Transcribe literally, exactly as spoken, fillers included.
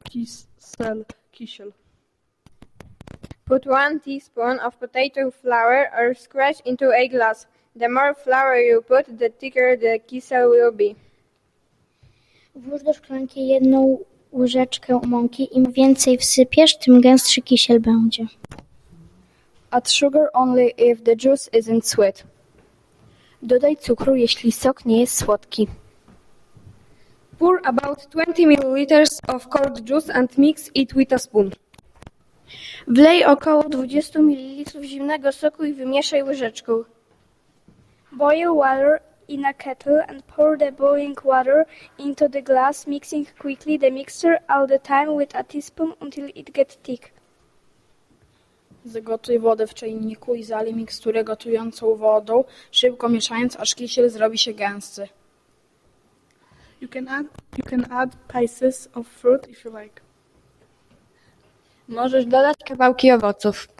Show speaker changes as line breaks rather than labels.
Kisel, kisiel.
Put one teaspoon of potato flour or scratch into a glass. The more flour you put, the thicker the kisel will be.
Włóż do szklanki jedną łyżeczkę mąki. Im więcej wsypiesz, tym gęstszy kisiel będzie.
Add sugar only if the juice isn't sweet. Dodaj cukru, jeśli sok nie jest słodki.
Pour about twenty milliliters of cold juice and mix it with a spoon.
Wlej około dwadzieścia mililitrów zimnego soku i wymieszaj łyżeczką.
Boil water in a kettle and pour the boiling water into the glass, mixing quickly the mixture all the time with a teaspoon until it gets thick.
Zagotuj wodę w czajniku i zalej miksturę gotującą wodą, szybko mieszając, aż kisiel zrobi się gęsty. You can add, you can add pieces of fruit if you like.
Możesz dodać kawałki owoców.